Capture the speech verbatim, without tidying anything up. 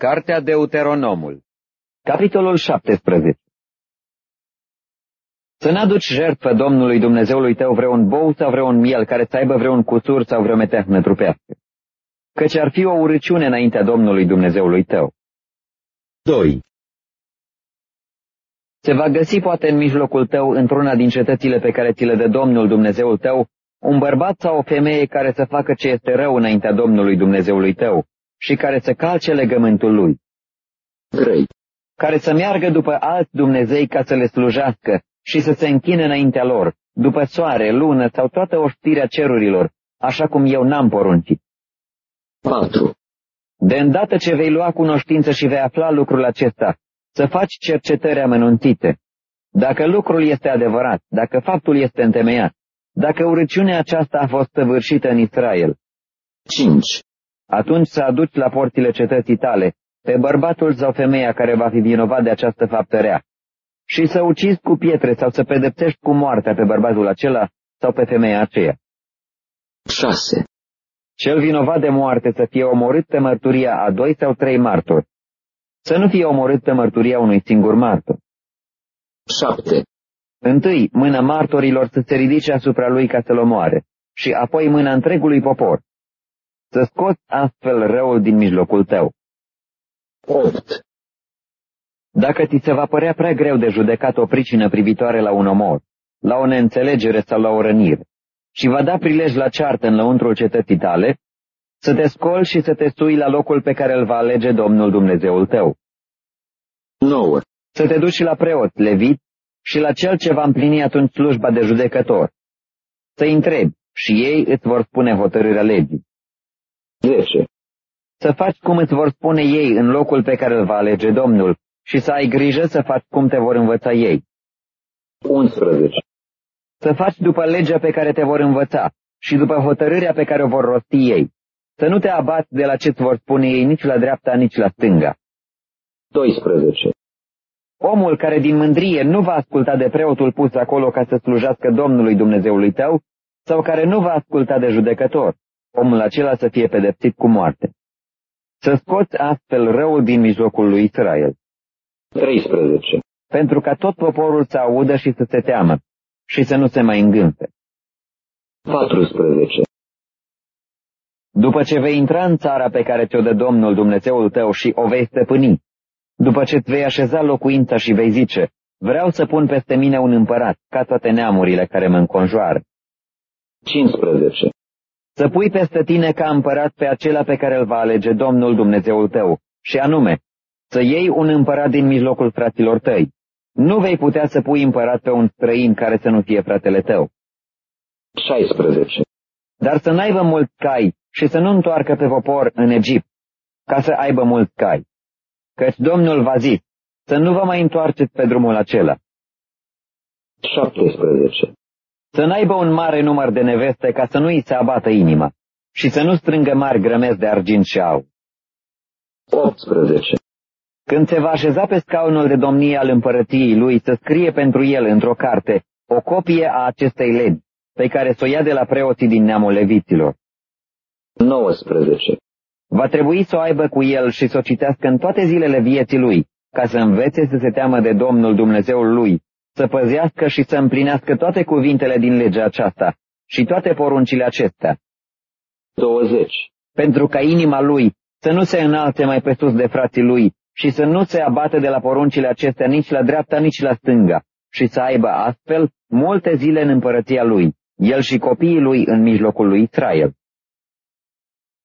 Cartea Deuteronomul, capitolul șaptesprezece. Să n-aduci jertfă Domnului Dumnezeului tău vreun bou sau vreun miel care să aibă vreun cusur sau vreo meteahnă trupească, căci ar fi o urăciune înaintea Domnului Dumnezeului tău. doi. Se va găsi poate în mijlocul tău, într-una din cetățile pe care ți le dă Domnul Dumnezeul tău, un bărbat sau o femeie care să facă ce este rău înaintea Domnului Dumnezeului tău și care să calce legământul lui. trei. Care să meargă după alți Dumnezei ca să le slujească și să se închine înaintea lor, după soare, lună sau toată oștirea cerurilor, așa cum eu n-am poruncit. patru. De îndată ce vei lua cunoștință și vei afla lucrul acesta, să faci cercetări amănunțite. Dacă lucrul este adevărat, dacă faptul este întemeiat, dacă urăciunea aceasta a fost săvârșită în Israel. cinci. Atunci să aduci la porțile cetății tale pe bărbatul sau femeia care va fi vinovat de această faptă rea și să ucizi cu pietre sau să pedepsești cu moartea pe bărbatul acela sau pe femeia aceea. șase. Cel vinovat de moarte să fie omorât pe mărturia a doi sau trei martori. Să nu fie omorât pe mărturia unui singur martor. șapte. Întâi, mâna martorilor să se ridice asupra lui ca să-l omoare, și apoi mâna întregului popor. Să scoți astfel răul din mijlocul tău. opt. Dacă ți se va părea prea greu de judecat o pricină privitoare la un omor, la o neînțelegere sau la o rănire, și va da prilej la ceartă în lăuntrul cetății tale, să te scoli și să te sui la locul pe care îl va alege Domnul Dumnezeul tău. nouă. Să te duci la preot, levit, și la cel ce va împlini atunci slujba de judecător. Să-i întrebi și ei îți vor spune hotărârea legii. zece. Să faci cum îți vor spune ei în locul pe care îl va alege Domnul și să ai grijă să faci cum te vor învăța ei. unsprezece. Să faci după legea pe care te vor învăța și după hotărârea pe care o vor rosti ei. Să nu te abați de la ce-ți vor spune ei nici la dreapta, nici la stânga. doisprezece. Omul care din mândrie nu va asculta de preotul pus acolo ca să slujească Domnului Dumnezeului tău, sau care nu va asculta de judecător, omul acela să fie pedepsit cu moarte. Să scoți astfel răul din mijlocul lui Israel. treisprezece. Pentru ca tot poporul să audă și să se teamă și să nu se mai îngânfe. patrusprezece. După ce vei intra în țara pe care ți-o dă Domnul Dumnezeul tău și o vei stăpâni, după ce îți vei așeza locuința și vei zice, vreau să pun peste mine un împărat, ca toate neamurile care mă înconjoară. cincisprezece. Să pui peste tine ca împărat pe acela pe care îl va alege Domnul Dumnezeul tău, și anume, să iei un împărat din mijlocul fraților tăi. Nu vei putea să pui împărat pe un străin care să nu fie fratele tău. șaisprezece. Dar să n-aibă mulți cai și să nu întoarcă pe popor în Egipt, ca să aibă mulți cai. Căci Domnul v-a zis, să nu vă mai întoarceți pe drumul acela. șaptesprezece. Să n-aibă un mare număr de neveste ca să nu îi se abată inima și să nu strângă mari grămezi de argint și aur. optsprezece. Când se va așeza pe scaunul de domnie al împărăției lui, să scrie pentru el într-o carte o copie a acestei legi, pe care să o ia de la preoții din neamul leviților. nouăsprezece. Va trebui să o aibă cu el și să o citească în toate zilele vieții lui, ca să învețe să se teamă de Domnul Dumnezeul lui, să păzească și să împlinească toate cuvintele din legea aceasta și toate poruncile acestea. douăzeci. Pentru ca inima lui să nu se înalte mai pe sus de frații lui și să nu se abată de la poruncile acestea nici la dreapta, nici la stânga, și să aibă astfel multe zile în împărăția lui, el și copiii lui în mijlocul lui Israel.